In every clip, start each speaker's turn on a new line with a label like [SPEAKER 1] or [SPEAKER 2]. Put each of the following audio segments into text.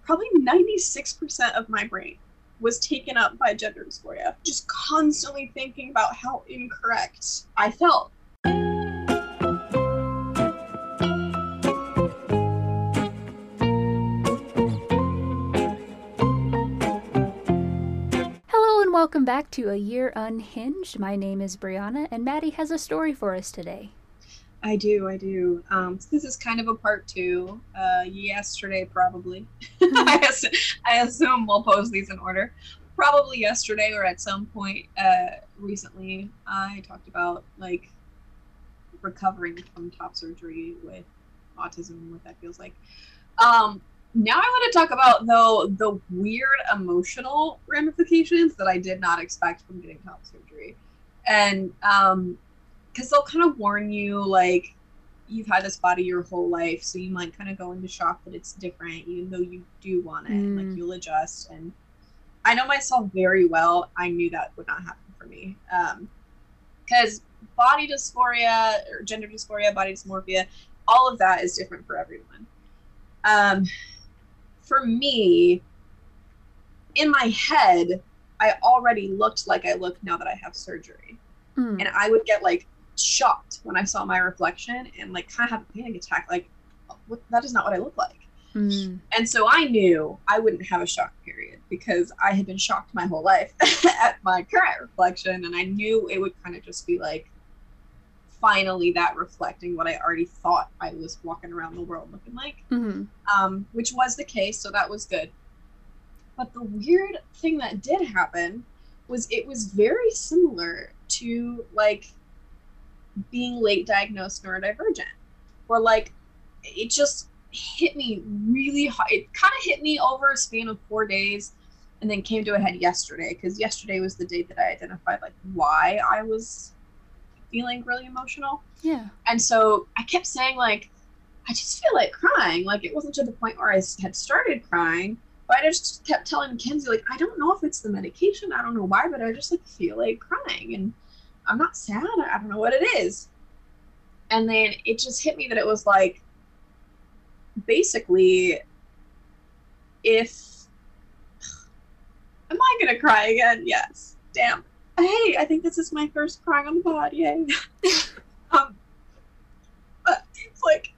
[SPEAKER 1] probably 96% of my brain was taken up by gender dysphoria, just constantly thinking about how incorrect I felt.
[SPEAKER 2] Hello and welcome back to A Year Unhinged. My name is Brianna, and Maddie has a story for us today.
[SPEAKER 1] I do. So this is kind of a part two. Yesterday, probably. I assume we'll post these in order. Probably yesterday or at some point recently, I talked about like recovering from top surgery with autism and what that feels like. Now I want to talk about though the weird emotional ramifications that I did not expect from getting top surgery, and because they'll kind of warn you like you've had this body your whole life, so you might kind of go into shock that it's different, even though you do want it, and like you'll adjust. And I know myself very well. I knew that would not happen for me, because body dysphoria or gender dysphoria, body dysmorphia, all of that is different for everyone. For me, in my head, I already looked like I look now that I have surgery. And I would get like shocked when I saw my reflection and like kind of have a panic attack, like that is not what I look like. And so I knew I wouldn't have a shock period because I had been shocked my whole life at my current reflection, and I knew it would kind of just be like finally that reflecting what I already thought I was walking around the world looking like, which was the case, so that was good. But the weird thing that did happen was it was very similar to like being late diagnosed neurodivergent, where like it just hit me really hard. It kind of hit me over a span of 4 days and then came to a head yesterday, because yesterday was the date that I identified like why I was feeling really emotional.
[SPEAKER 2] Yeah.
[SPEAKER 1] And so I kept saying like, I just feel like crying. Like it wasn't to the point where I had started crying, but I just kept telling Mackenzie, like, I don't know if it's the medication. I don't know why, but I just like feel like crying, and I'm not sad. I don't know what it is. And then it just hit me that it was like, basically, if, am I going to cry again? Yes. Damn. Hey, I think this is my first crying on the pod. Yay. But it's like,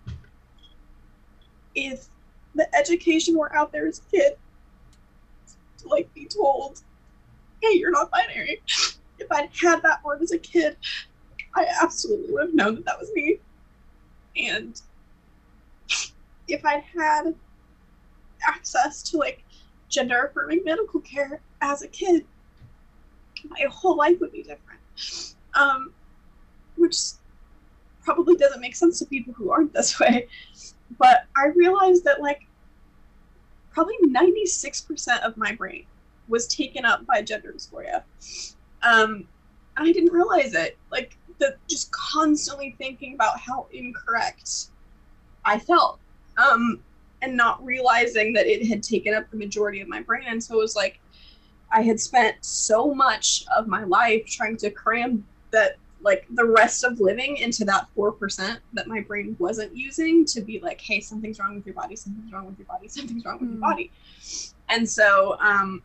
[SPEAKER 1] if the education were out there as a kid to like be told, hey, you're not binary. If I'd had that word as a kid, I absolutely would have known that that was me. And if I'd had access to like gender affirming medical care as a kid, my whole life would be different. Which probably doesn't make sense to people who aren't this way. But I realized that like probably 96% of my brain was taken up by gender dysphoria. I didn't realize it. Like just constantly thinking about how incorrect I felt, and not realizing that it had taken up the majority of my brain. And so it was like I had spent so much of my life trying to cram that like the rest of living into that 4% that my brain wasn't using to be like, hey, something's wrong with your body, something's wrong with your body, something's wrong with your body. And so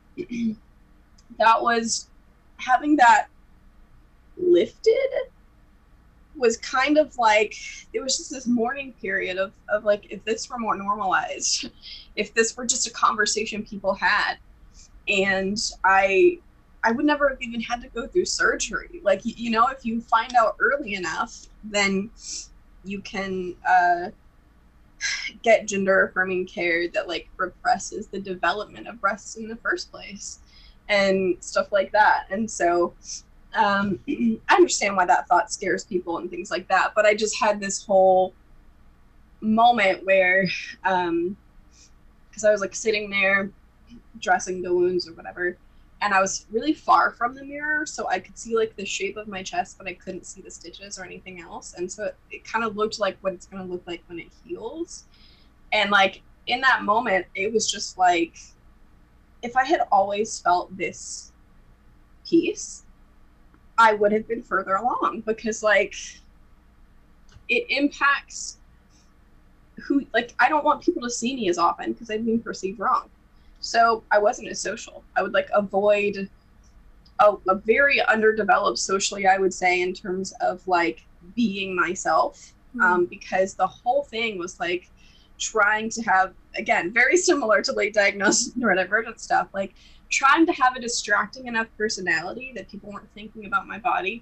[SPEAKER 1] that was, having that lifted was kind of like, it was just this mourning period of like, if this were more normalized, if this were just a conversation people had, and I would never have even had to go through surgery. Like, you know, if you find out early enough, then you can get gender affirming care that like represses the development of breasts in the first place and stuff like that. And so I understand why that thought scares people and things like that, but I just had this whole moment where because I was like sitting there dressing the wounds or whatever, and I was really far from the mirror, so I could see like the shape of my chest, but I couldn't see the stitches or anything else. And so it kind of looked like what it's going to look like when it heals. And like in that moment, it was just like, if I had always felt this peace, I would have been further along, because like it impacts who, like, I don't want people to see me as often because I'm being perceived wrong. So I wasn't as social. I would like avoid a very underdeveloped socially, I would say, in terms of like being myself, because the whole thing was like trying to have, again, very similar to late diagnosed neurodivergent stuff, like trying to have a distracting enough personality that people weren't thinking about my body.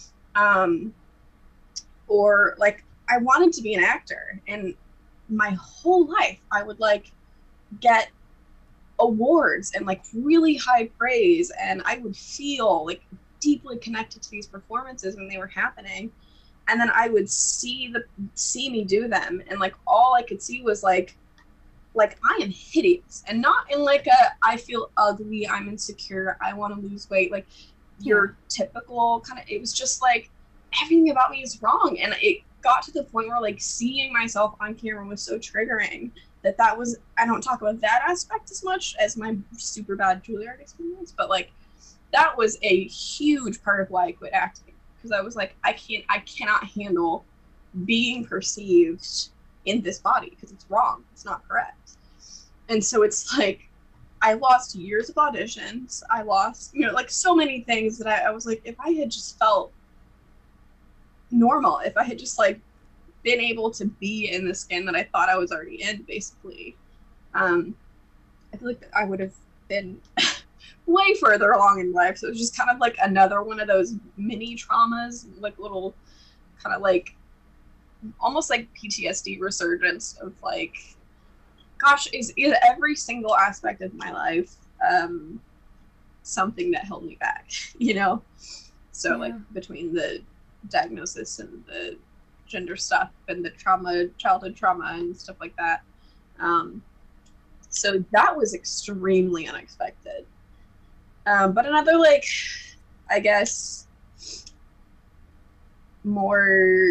[SPEAKER 1] Or like I wanted to be an actor, and my whole life I would like get awards and like really high praise, and I would feel like deeply connected to these performances when they were happening, and then I would see me do them, and like all I could see was like I am hideous, and not in like a I feel ugly, I'm insecure, I want to lose weight, like your typical kind of, it was just like everything about me is wrong. And it got to the point where like seeing myself on camera was so triggering that was, I don't talk about that aspect as much as my super bad Juilliard experience, but like that was a huge part of why I quit acting, because I was like, I cannot handle being perceived in this body because it's wrong, it's not correct. And so it's like I lost years of auditions, I lost, you know, like so many things that I was like, if I had just felt normal, if I had just like been able to be in the skin that I thought I was already in, basically, I feel like I would have been way further along in life. So it was just kind of like another one of those mini traumas, like little kind of like almost like PTSD resurgence of like, gosh, is every single aspect of my life something that held me back, you know? So like between the diagnosis and the gender stuff and the trauma, childhood trauma and stuff like that, so that was extremely unexpected. But another, like, I guess more,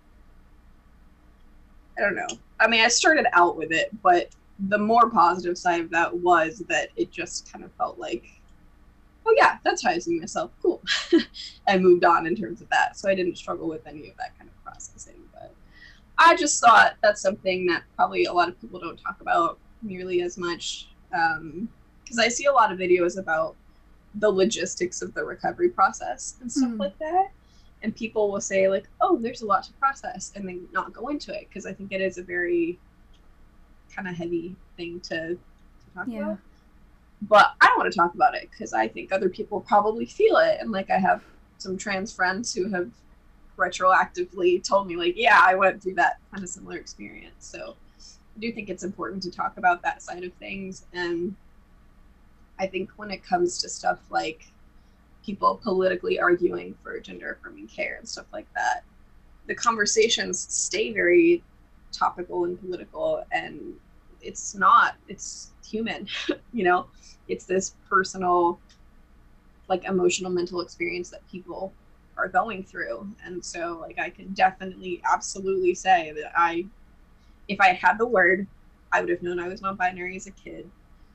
[SPEAKER 1] I don't know, I mean, I started out with it, but the more positive side of that was that it just kind of felt like, oh yeah, that's how I see myself, cool. I moved on in terms of that, so I didn't struggle with any of that kind of processing. But I just thought that's something that probably a lot of people don't talk about nearly as much, because I see a lot of videos about the logistics of the recovery process and stuff like that, and people will say like, oh, there's a lot to process, and then not go into it, because I think it is a very kind of heavy thing to talk about. But I don't want to talk about it because I think other people probably feel it. And like I have some trans friends who have retroactively told me like, yeah, I went through that kind of similar experience. So I do think it's important to talk about that side of things. And I think when it comes to stuff like people politically arguing for gender affirming care and stuff like that, the conversations stay very topical and political, and it's human, you know, it's this personal, like emotional, mental experience that people are going through. And so like I can definitely absolutely say that if I had the word, I would have known I was non-binary as a kid.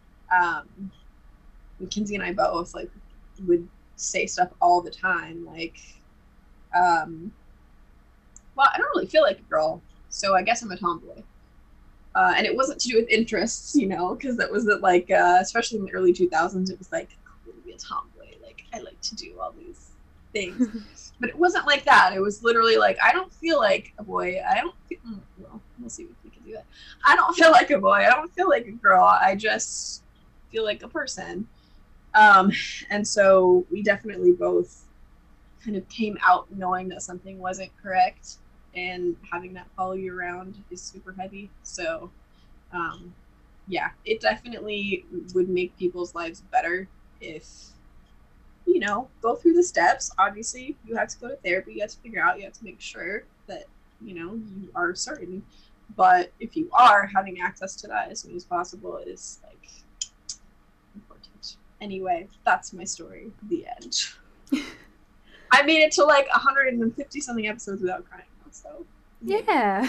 [SPEAKER 1] Kinsey and I both like would say stuff all the time, like well, I don't really feel like a girl, so I guess I'm a tomboy. And it wasn't to do with interests, you know, because that was like, especially in the early 2000s, it was like, cool to be a tomboy. Like, I like to do all these things. But it wasn't like that. It was literally like, I don't feel like a boy. I don't feel, well, we'll see if we can do that. I don't feel like a boy. I don't feel like a girl. I just feel like a person. And so we definitely both kind of came out knowing that something wasn't correct. And having that follow you around is super heavy. So, yeah, it definitely would make people's lives better if, you know, go through the steps. Obviously, you have to go to therapy. You have to figure out, you have to make sure that, you know, you are certain. But if you are, having access to that as soon as possible is, like, important. Anyway, that's my story. The end. I made it to, like, 150-something episodes without crying. So
[SPEAKER 2] yeah.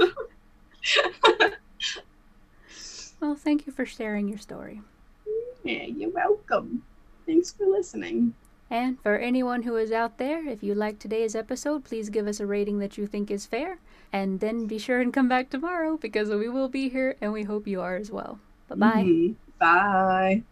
[SPEAKER 2] Well, thank you for sharing your story.
[SPEAKER 1] Yeah, you're welcome. Thanks for listening.
[SPEAKER 2] And for anyone who is out there, if you liked today's episode, please give us a rating that you think is fair. And then be sure and come back tomorrow because we will be here and we hope you are as well. Bye-bye.
[SPEAKER 1] Bye.